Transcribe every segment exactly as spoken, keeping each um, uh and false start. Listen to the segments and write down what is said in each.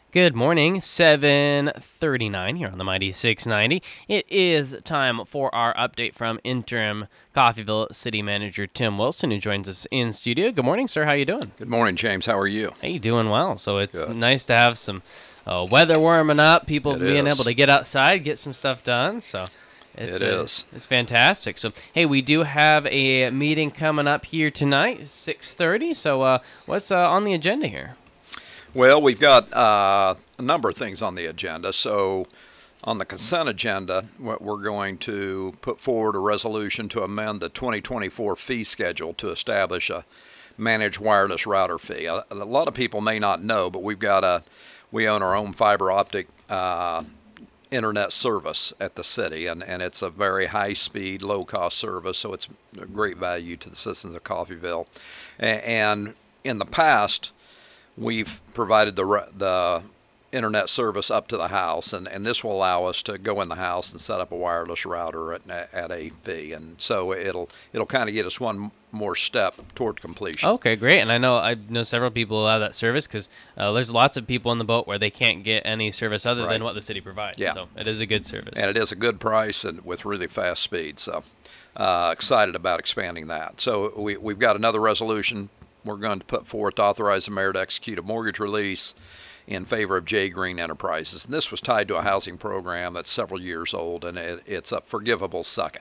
Good morning, seven thirty-nine here on the Mighty six ninety. It is time for our update from interim Coffeyville City Manager Tim Wilson, who joins us in studio. Good morning, sir. How you doing? Good morning, James. How are you? Hey, doing well. So it's Good. nice to have some uh, weather warming up, people It being is. able to get outside, get some stuff done. So it's, It uh, is. It's fantastic. So, hey, we do have a meeting coming up here tonight, six thirty. So uh, what's uh, on the agenda here? Well, we've got uh, a number of things on the agenda. So on the consent agenda, what we're going to put forward a resolution to amend the twenty twenty-four fee schedule to establish a managed wireless router fee. A, a lot of people may not know, but we've got a, we own our own fiber optic uh, internet service at the city, and, and it's a very high-speed, low-cost service, so it's a great value to the citizens of Coffeyville. A- and in the past, we've provided the re- the internet service up to the house, and, and this will allow us to go in the house and set up a wireless router at, at a fee, and so it'll it'll kind of get us one more step toward completion. Okay, great. And I know I know several people who have that service because uh, there's lots of people in the boat where they can't get any service other Right. than what the city provides. Yeah. So it is a good service. And it is a good price and with really fast speed, so uh, excited about expanding that. So we, we've got another resolution we're going to put forth to authorize the mayor to execute a mortgage release in favor of J. Green Enterprises. And this was tied to a housing program that's several years old, and it, it's a forgivable second.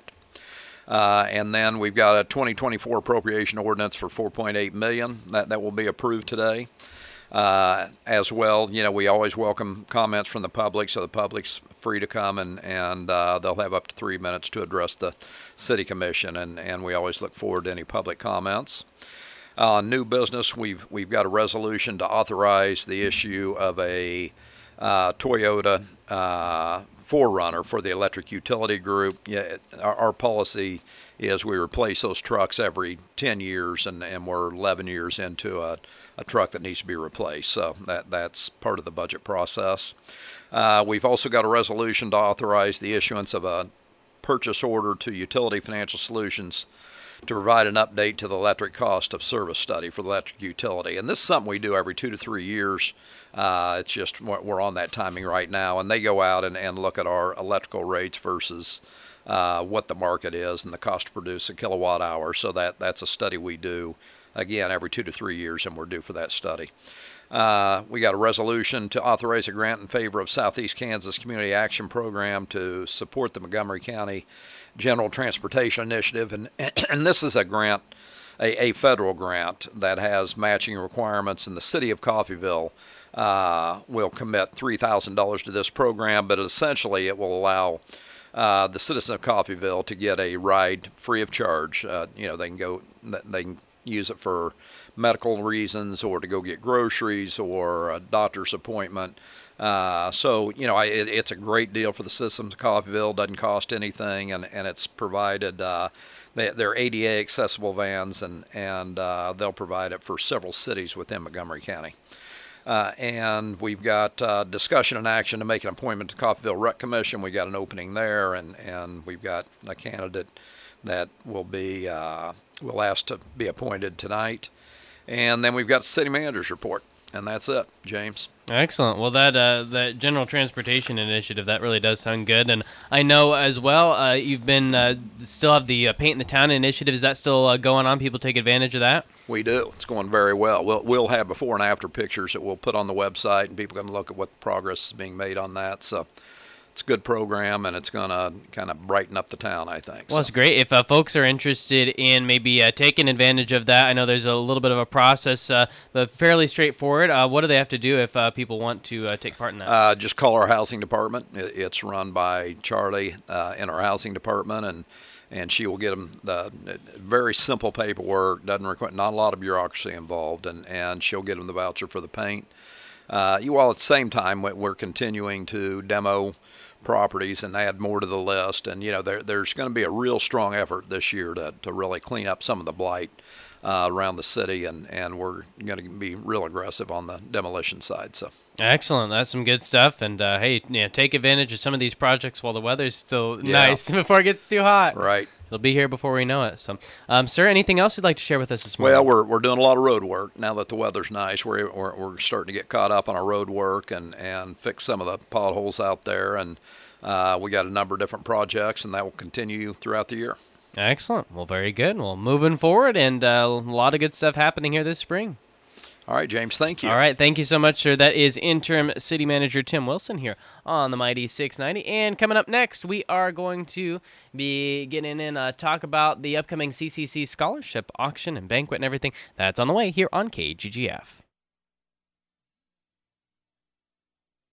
Uh, and then we've got a twenty twenty-four appropriation ordinance for four point eight million dollars that, that will be approved today. Uh, as well, you know, we always welcome comments from the public, so the public's free to come, and, and uh, they'll have up to three minutes to address the city commission, and, and we always look forward to any public comments. Uh, new business, we've we've got a resolution to authorize the issue of a uh, Toyota uh, four runner for the electric utility group. Yeah, our, our policy is we replace those trucks every ten years, and, and we're eleven years into a, a truck that needs to be replaced. So that that's part of the budget process. Uh, we've also got a resolution to authorize the issuance of a purchase order to Utility Financial Solutions to provide an update to the electric cost of service study for the electric utility. And this is something we do every two to three years. Uh, it's just we're on that timing right now. And they go out and, and look at our electrical rates versus uh, what the market is and the cost to produce a kilowatt hour. So that, that's a study we do, again, every two to three years, and we're due for that study. Uh, we got a resolution to authorize a grant in favor of Southeast Kansas Community Action Program to support the Montgomery County General Transportation Initiative, and and this is a grant, a, a federal grant that has matching requirements, and the city of Coffeyville uh, will commit three thousand dollars to this program, but essentially it will allow uh, the citizens of Coffeyville to get a ride free of charge. Uh, you know, they can go, they can use it for medical reasons or to go get groceries or a doctor's appointment. Uh, so, you know, I, it, it's a great deal for the citizens of Coffeyville. Doesn't cost anything, and, and it's provided, uh, they, they're A D A accessible vans, and, and uh, they'll provide it for several cities within Montgomery County. Uh, and we've got uh, discussion and action to make an appointment to Coffeyville Rec Commission. We got an opening there, and, and we've got a candidate that will be, uh, will ask to be appointed tonight. And then we've got the city manager's report, and that's it, James. Excellent. Well, that uh, that General Transportation Initiative, that really does sound good. And I know as well, uh, you've been uh, still have the uh, Paint in the Town initiative. Is that still uh, going on? People take advantage of that? We do. It's going very well. We'll we'll have before and after pictures that we'll put on the website, and people can look at what progress is being made on that. So it's a good program, and it's going to kind of brighten up the town, I think. Well, so. it's great. If uh, folks are interested in maybe uh, taking advantage of that, I know there's a little bit of a process, uh, but fairly straightforward. Uh, what do they have to do if uh, people want to uh, take part in that? Uh, just call our housing department. It, it's run by Charlie uh, in our housing department, and and she will get them the very simple paperwork. Doesn't require not a lot of bureaucracy involved, and, and she'll get them the voucher for the paint. Uh, you all at the same time we're continuing to demo properties and add more to the list, and you know there, there's going to be a real strong effort this year to, to really clean up some of the blight uh, around the city, and, and we're going to be real aggressive on the demolition side. So excellent, that's some good stuff. And uh, hey, yeah, take advantage of some of these projects while the weather is still Yeah. nice before it gets too hot. right, It'll be here before we know it. So, um, sir, anything else you'd like to share with us this morning? Well, we're we're doing a lot of road work now that the weather's nice. We're we're, we're starting to get caught up on our road work and, and fix some of the potholes out there, and uh, we got a number of different projects, and that will continue throughout the year. Excellent. Well, very good. Well, moving forward, and uh, a lot of good stuff happening here this spring. All right, James, thank you. All right, thank you so much, sir. That is Interim City Manager Tim Wilson here on the Mighty six ninety. And coming up next, we are going to be getting in uh, talk about the upcoming C C C scholarship auction and banquet and everything. That's on the way here on K G G F.